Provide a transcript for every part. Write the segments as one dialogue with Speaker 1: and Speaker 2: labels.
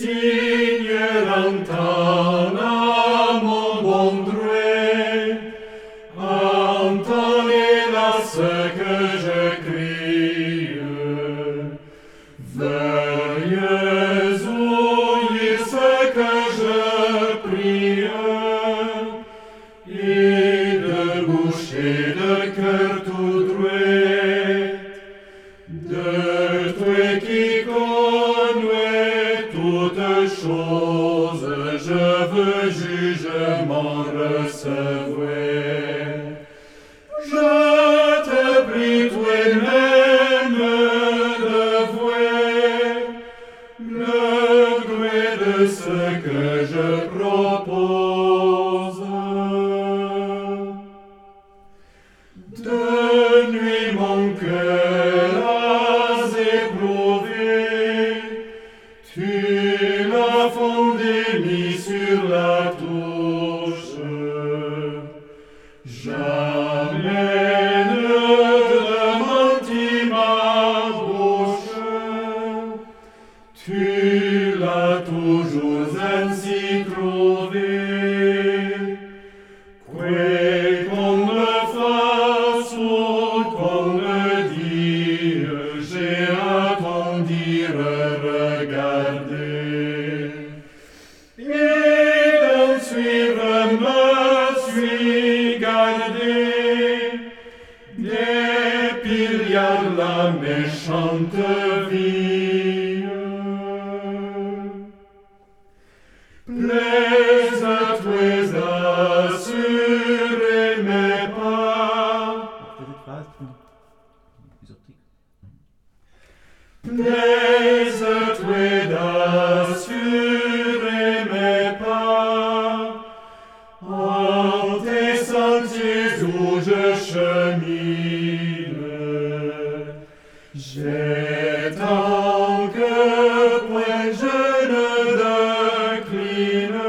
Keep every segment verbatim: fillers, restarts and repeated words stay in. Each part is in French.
Speaker 1: Seigneur, entends mon bon droit, entendez-la ce que je crie. Veuillez ouïr ce que je prie, et de bouche et de cœur tout droit, de toi qui connais toutes choses, je veux jugement recevoir. Je te prie toi-même de voir le gré de ce que je propose. De nuit mon cœur has éprouvé, tu l'as fondé, mis sur la touche. Jamais ne démentis ma bouche, tu l'as toujours ainsi trouvé. Quoi qu'on me fasse ou qu'on me dise, j'ai attendu regarder. Et d'en suivre me suis gardé, dépillar la méchante vie. Plaise-toi assurer mes pas,
Speaker 2: Petite phrase plus exotique.
Speaker 1: plaise-toi d'assurer mes pas, en tes sentiers où je chemine. J'ai tant que point je ne décline,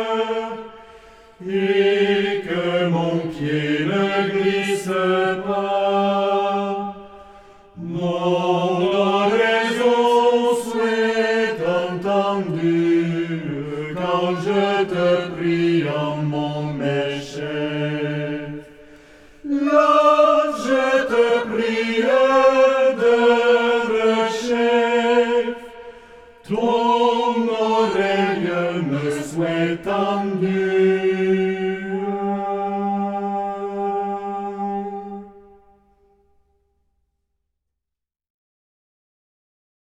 Speaker 1: et que mon pied ne glisse pas. Mon oraison soit entendue quand je te prie en mon méchant. Là, je te prie de rechef, toi